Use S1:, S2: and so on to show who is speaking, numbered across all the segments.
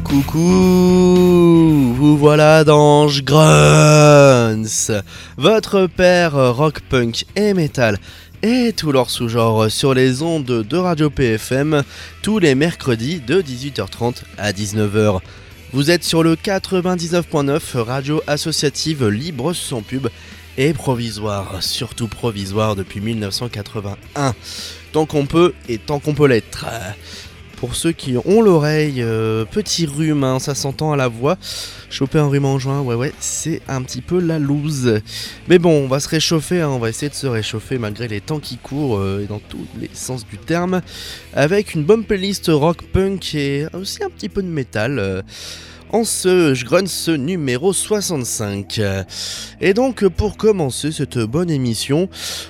S1: Coucou, vous voilà dans Grunts, votre père rock, punk et metal et tous leurs sous-genres sur les ondes de Radio PFM tous les mercredis de 18h30 à 19h. Vous êtes sur le 99.9, radio associative libre sans pub et provisoire, surtout provisoire depuis 1981, tant qu'on peut et tant qu'on peut l'être. Pour ceux qui ont l'oreille, petit rhume, ça s'entend à la voix. Choper un rhume en juin, ouais, c'est un petit peu la loose. Mais bon, on va se réchauffer, on va essayer de se réchauffer malgré les temps qui courent, et dans tous les sens du terme, avec une bonne playlist rock, punk et aussi un petit peu de métal. En ce Grunts numéro 65. Et donc pour commencer cette bonne émission,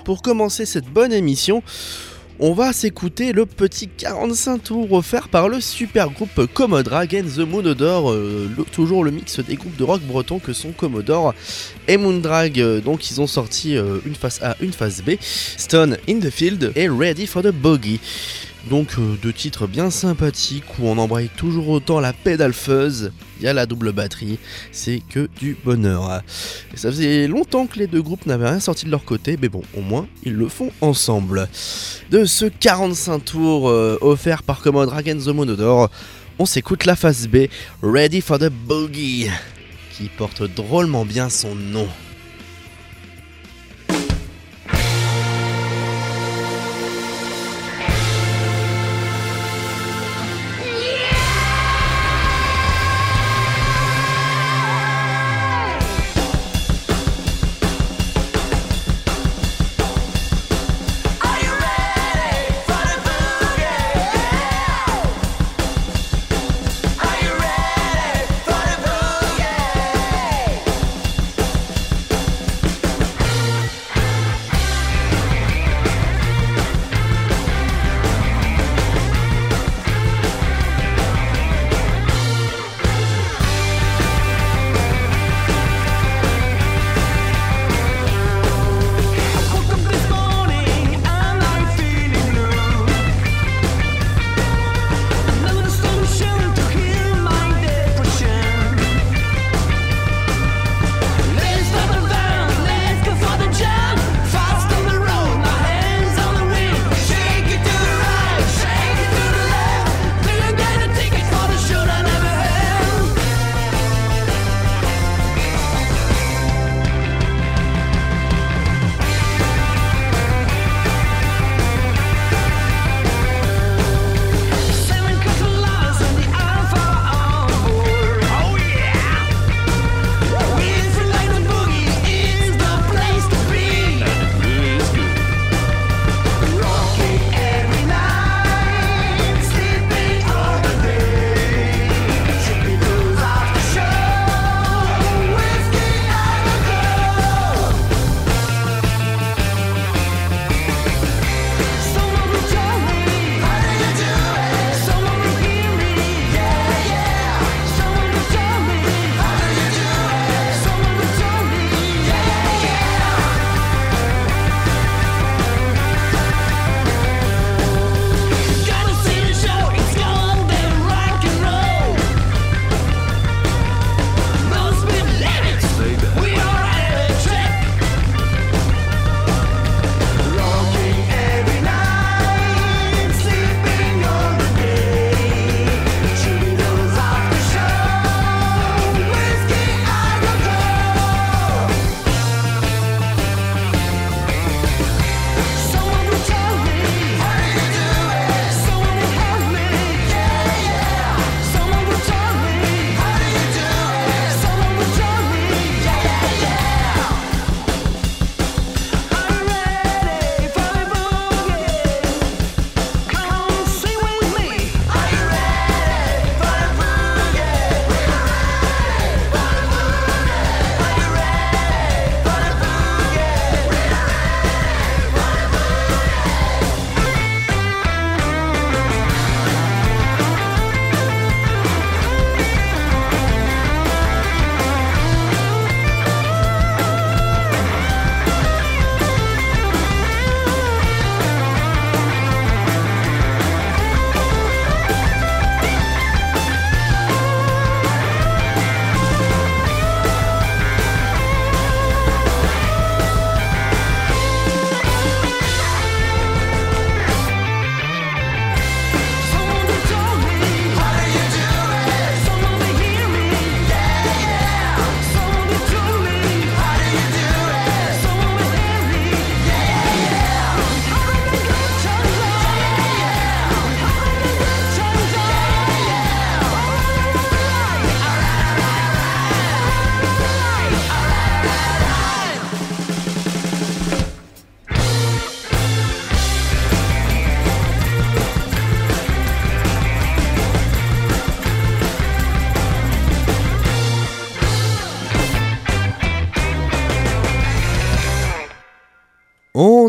S1: on va s'écouter le petit 45 tours offert par le super groupe Commodore and the Moonodore, toujours le mix des groupes de rock breton que sont Commodore et Moondrag. Donc ils ont sorti une face A, une face B, Stone in the Field et Ready for the Boogie. Donc deux titres bien sympathiques où on embraye toujours autant la pédale fuzz, il y a la double batterie, c'est que du bonheur. Et ça faisait longtemps que les deux groupes n'avaient rien sorti de leur côté, mais bon, au moins ils le font ensemble. De ce 45 tours offert par Commodore and the Moonodore, on s'écoute la face B, Ready for the Boogie, qui porte drôlement bien son nom.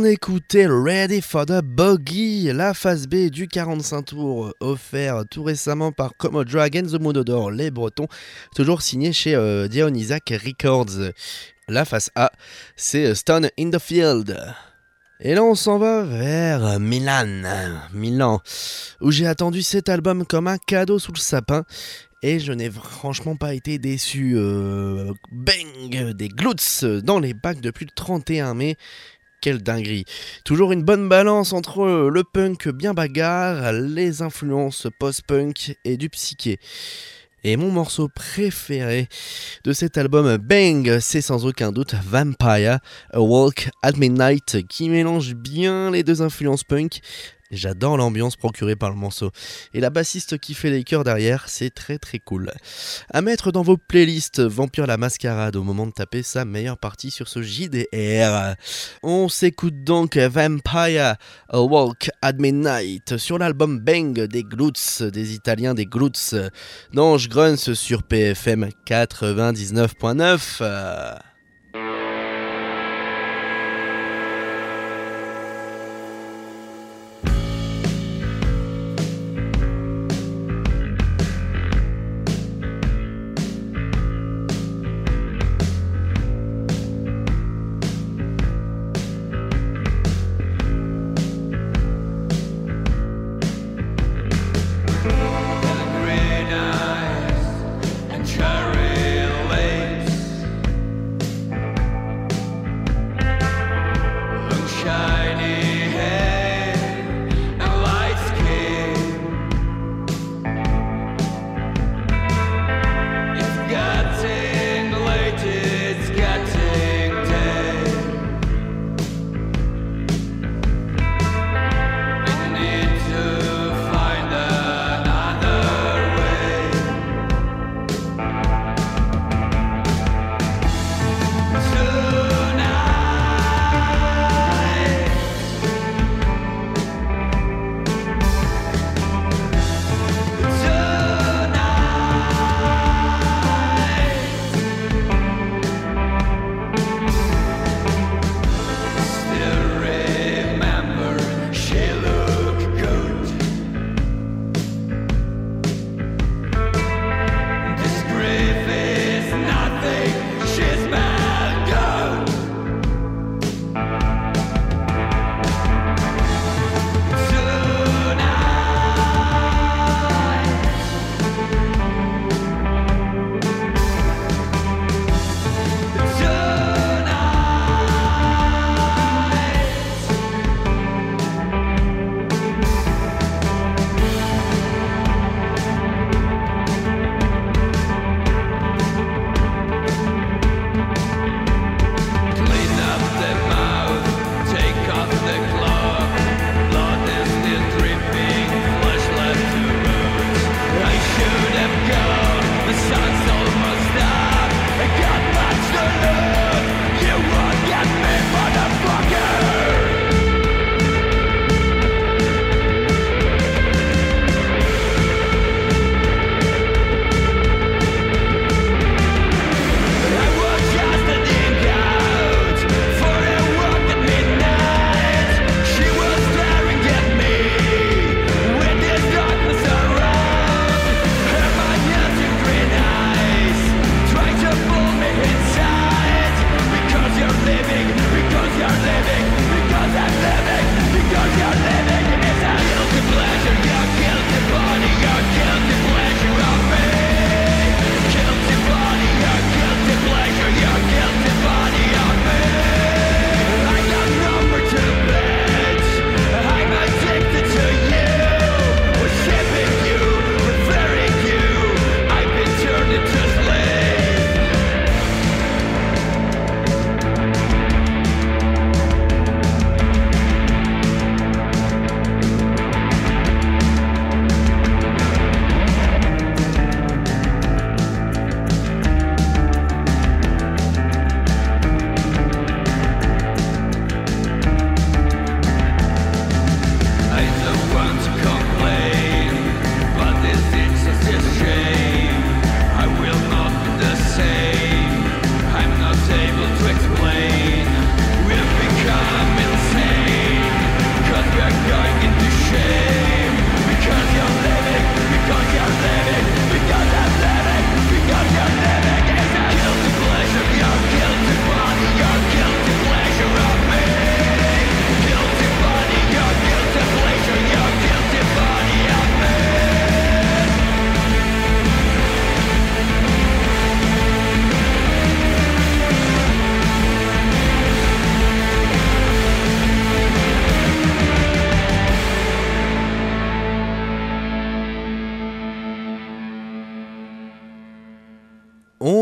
S1: On écoutait Ready for the Boogie, la phase B du 45 tours offert tout récemment par Como Drag and the Moon Odor, les Bretons, toujours signé chez Dionysac Records. La phase A, c'est Stone in the Field. Et là on s'en va vers Milan, où j'ai attendu cet album comme un cadeau sous le sapin. Et je n'ai franchement pas été déçu. Bang, des glutes dans les bacs depuis le 31 mai. Quelle dinguerie. Toujours une bonne balance entre le punk bien bagarre, les influences post-punk et du psyché. Et mon morceau préféré de cet album Bang, c'est sans aucun doute Vampire, A Walk at Midnight, qui mélange bien les deux influences punk. J'adore l'ambiance procurée par le morceau. Et la bassiste qui fait les chœurs derrière, c'est très très cool. À mettre dans vos playlists Vampire la Mascarade au moment de taper sa meilleure partie sur ce JDR. On s'écoute donc Vampire, A Walk at Midnight sur l'album Bang des Glutes, des Italiens des Glutes, d'Ange Gruns sur PFM 99.9.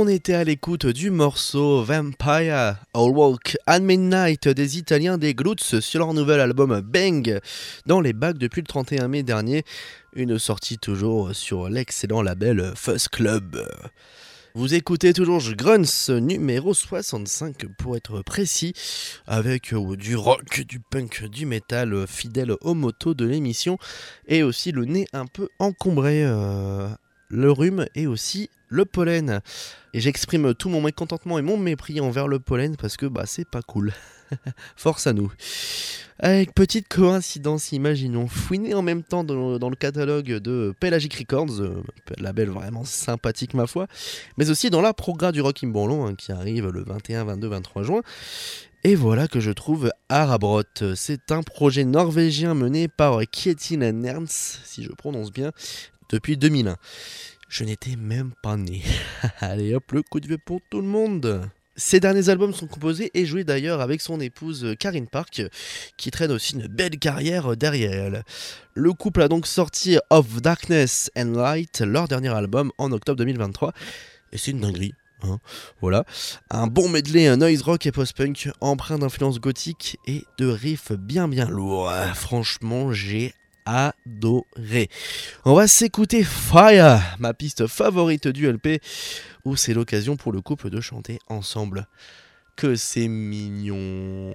S1: était à l'écoute du morceau Vampire All Walk at Midnight des Italiens des Glutes sur leur nouvel album Bang dans les bacs depuis le 31 mai dernier, une sortie toujours sur l'excellent label Fuzz Club. Vous écoutez toujours Grunts numéro 65 pour être précis, avec du rock, du punk, du métal fidèle au motto de l'émission et aussi le nez un peu encombré, le rhume et aussi le pollen. Et j'exprime tout mon mécontentement et mon mépris envers le pollen parce que c'est pas cool. Force à nous. Avec petite coïncidence, imaginons, fouiner en même temps dans le catalogue de Pelagic Records, label vraiment sympathique ma foi, mais aussi dans la progra du Rock in Bourlon qui arrive le 21, 22, 23 juin. Et voilà que je trouve Arabrot. C'est un projet norvégien mené par Kjetil Nernst, si je prononce bien, depuis 2001. Je n'étais même pas né. Allez hop, le coup de vieux pour tout le monde. Ses derniers albums sont composés et joués d'ailleurs avec son épouse Karine Park, qui traîne aussi une belle carrière derrière elle. Le couple a donc sorti Of Darkness and Light, leur dernier album, en octobre 2023, et c'est une dinguerie. Voilà, un bon medley noise rock et post-punk, empreint d'influence gothique et de riffs bien lourds. Franchement, j'ai adoré. On va s'écouter Fire, ma piste favorite du LP, où c'est l'occasion pour le couple de chanter ensemble. Que c'est mignon.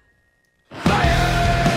S1: Fire!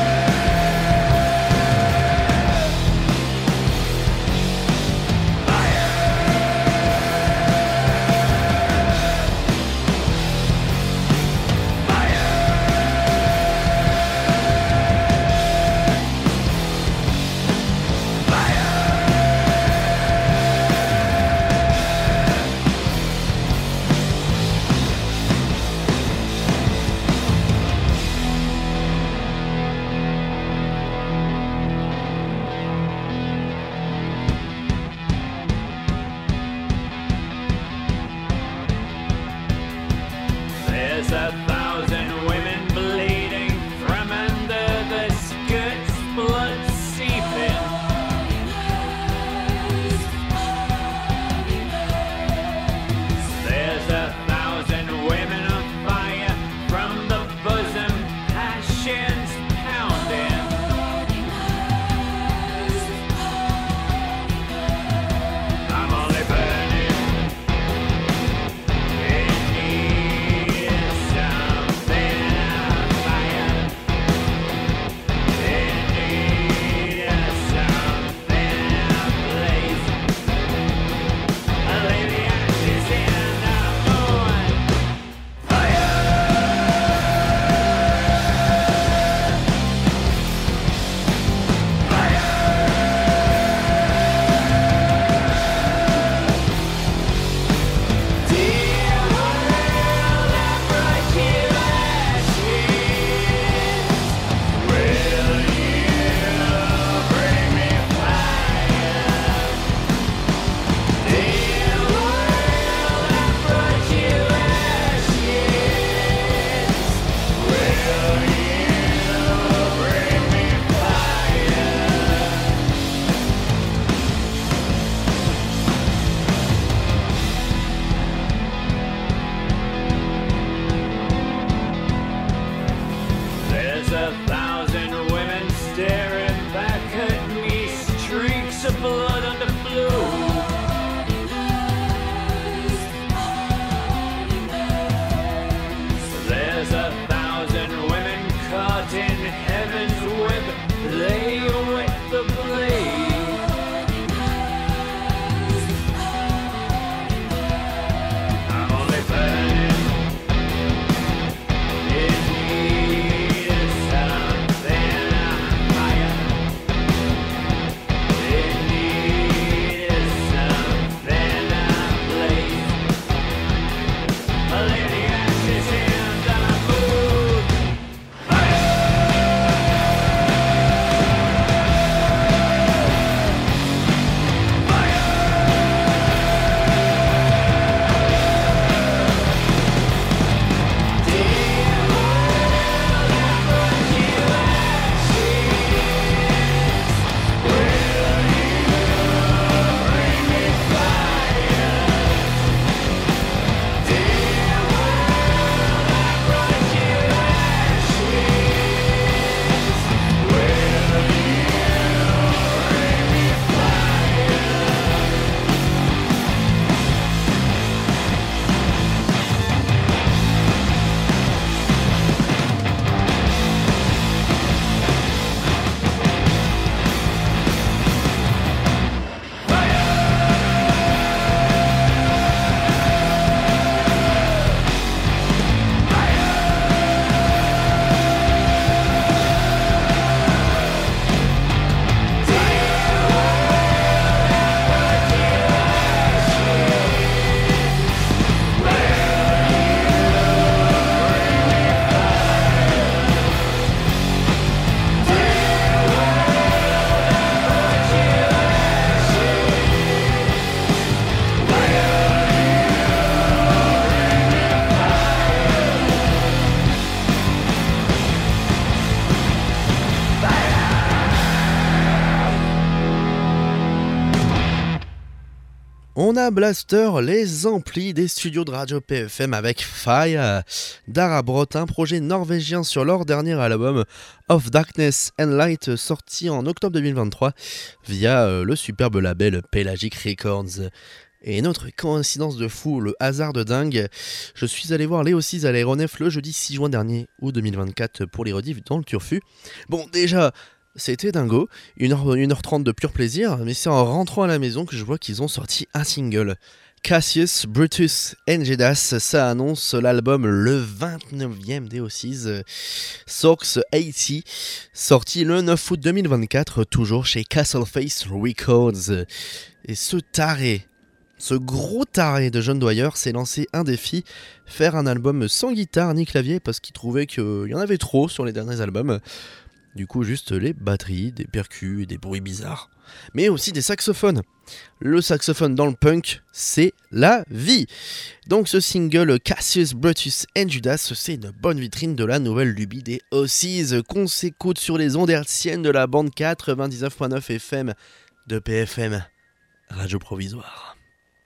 S2: Sound
S1: a Blaster, les amplis des studios de Radio PFM avec Fire, Dara Brot, un projet norvégien sur leur dernier album Of Darkness and Light, sorti en octobre 2023 via le superbe label Pelagic Records. Et une autre coïncidence de fou, le hasard de dingue, je suis allé voir les O6 à l'aéronef le jeudi 6 juin dernier, ou 2024, pour les rediffs dans le Turfu. Bon, déjà, c'était dingo, 1h30 de pur plaisir, mais c'est en rentrant à la maison que je vois qu'ils ont sorti un single. Cassius, Brutus and Judas, ça annonce l'album le 29e des O6, Source 80, sorti le 9 août 2024, toujours chez Castleface Records. Et ce gros taré de John Dwyer s'est lancé un défi, faire un album sans guitare ni clavier, parce qu'il trouvait qu'il y en avait trop sur les derniers albums. Du coup, juste les batteries, des percus et des bruits bizarres. Mais aussi des saxophones. Le saxophone dans le punk, c'est la vie. Donc ce single Cassius, Brutus and Judas, c'est une bonne vitrine de la nouvelle lubie des O6 qu'on s'écoute sur les ondes hertziennes de la bande 99.9 FM de PFM, Radio Provisoire.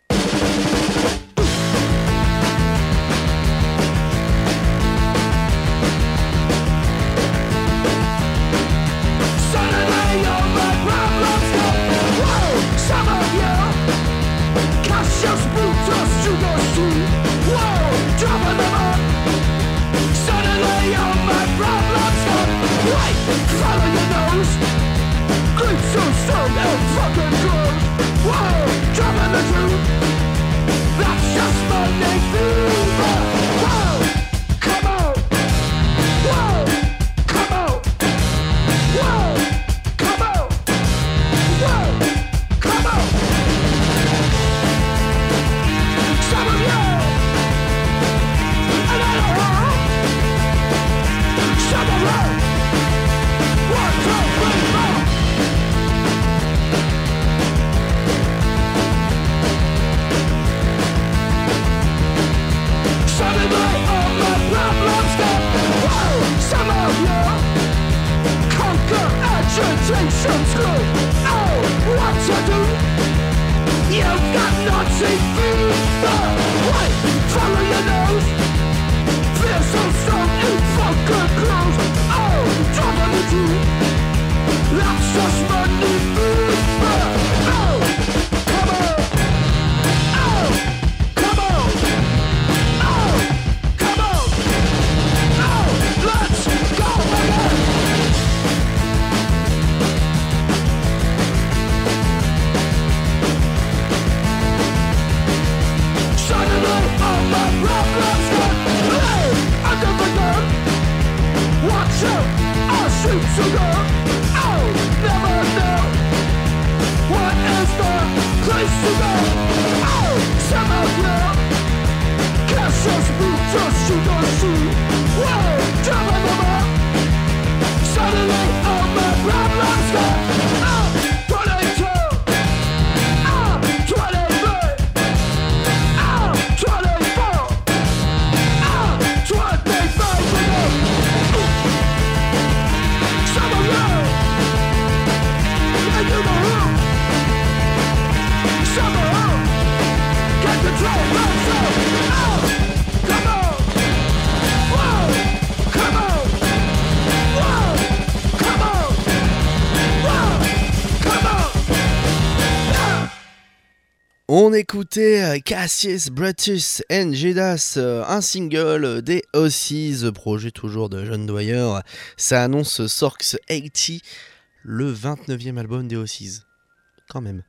S1: On écoutait Cassius, Brutus and Judas, un single des O6, projet toujours de John Dwyer. Ça annonce Source 80, le 29e album des O6. Quand même.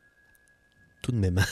S1: Tout de même.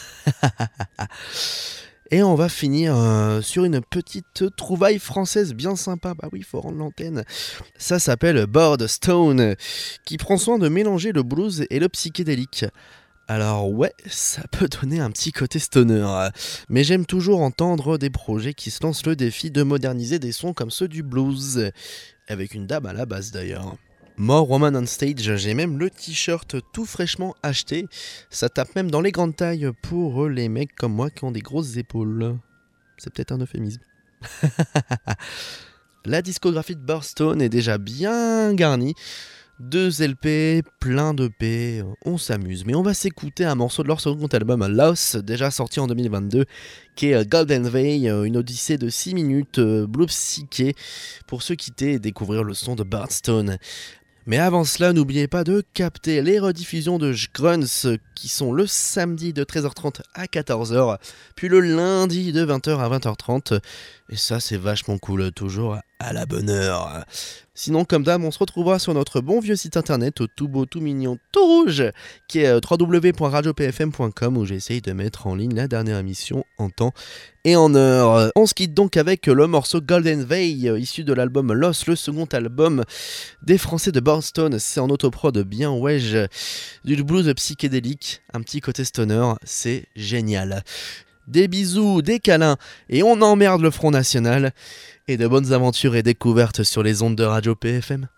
S1: Et on va finir sur une petite trouvaille française bien sympa. Bah oui, faut rendre l'antenne. Ça s'appelle Board Stone, qui prend soin de mélanger le blues et le psychédélique. Alors ouais, ça peut donner un petit côté stoner, mais j'aime toujours entendre des projets qui se lancent le défi de moderniser des sons comme ceux du blues, avec une dame à la basse d'ailleurs. More Woman on Stage, j'ai même le t-shirt tout fraîchement acheté, ça tape même dans les grandes tailles pour les mecs comme moi qui ont des grosses épaules. C'est peut-être un euphémisme. La discographie de Board Stone est déjà bien garnie. 2 LP, plein de P, on s'amuse. Mais on va s'écouter un morceau de leur second album Lost, déjà sorti en 2022, qui est Golden Veil, une odyssée de 6 minutes, blue psyché, pour se quitter et découvrir le son de Birdstone. Mais avant cela, n'oubliez pas de capter les rediffusions de Grunts qui sont le samedi de 13h30 à 14h, puis le lundi de 20h à 20h30. Et ça, c'est vachement cool, toujours à la bonne heure. Sinon, comme d'hab, on se retrouvera sur notre bon vieux site internet, tout beau, tout mignon, tout rouge, qui est www.radiopfm.com, où j'essaye de mettre en ligne la dernière émission en temps et en heure. On se quitte donc avec le morceau Golden Veil, issu de l'album Lost, le second album des Français de Birdstone. C'est en autoprod bien wedge, du blues psychédélique, un petit côté stoner, c'est génial. Des bisous, des câlins, et on emmerde le Front National, et de bonnes aventures et découvertes sur les ondes de Radio PFM.